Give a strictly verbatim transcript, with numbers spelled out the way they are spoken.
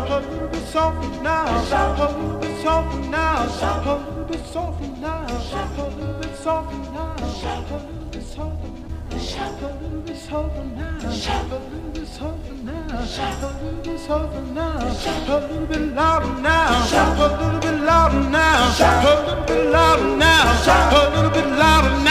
a little bit softer now, a little bit softer now, a little bit softer now, a little bit softer now, a little bit softer now. A little bit softer now, a little bit softer now, a little bit softer now, a little bit louder now, a little bit louder now, a little bit louder now, a little bit louder now.